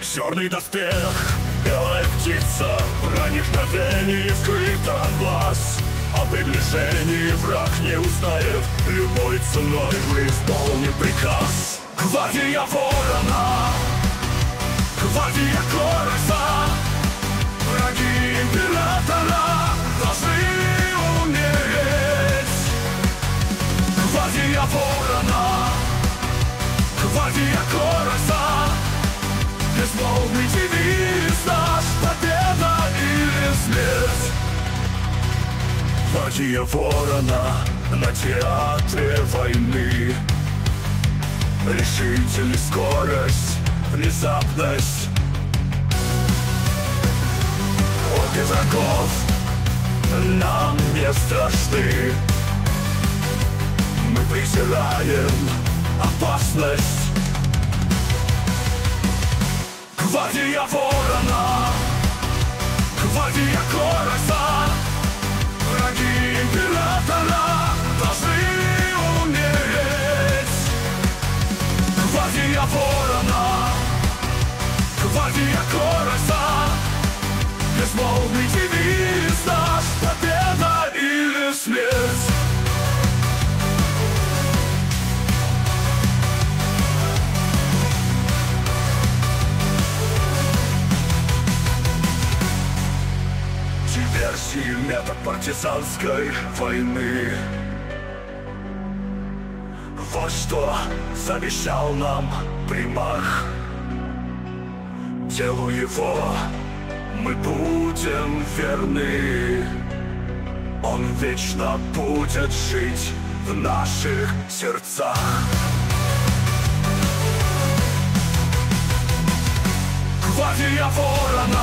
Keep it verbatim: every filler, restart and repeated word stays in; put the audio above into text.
Черный доспех, белая птица, проникновение скрыто от глаз. О приближении враг не узнает, любой ценой вы исполнит приказ. Гвардия ворона, гвардия Короса, враги императора должны умереть. Гвардия ворона, гвардия Короса, безмолвный девиз наш, победа или смерть. Гвардия ворона на театре войны, решительность, скорость, внезапность. Орды врагов нам не страшны, мы презираем опасность. Гвардия ворона, гвардия Короса, враги императора должны умереть. Гвардия ворона, гвардия Короса, безмолвный девиз наш, победа или смерть. Диверсии, метод партизанской войны. Вот что завещал нам примарх. Делу его мы будем верны. Он вечно будет жить в наших сердцах. Гвардия ворона,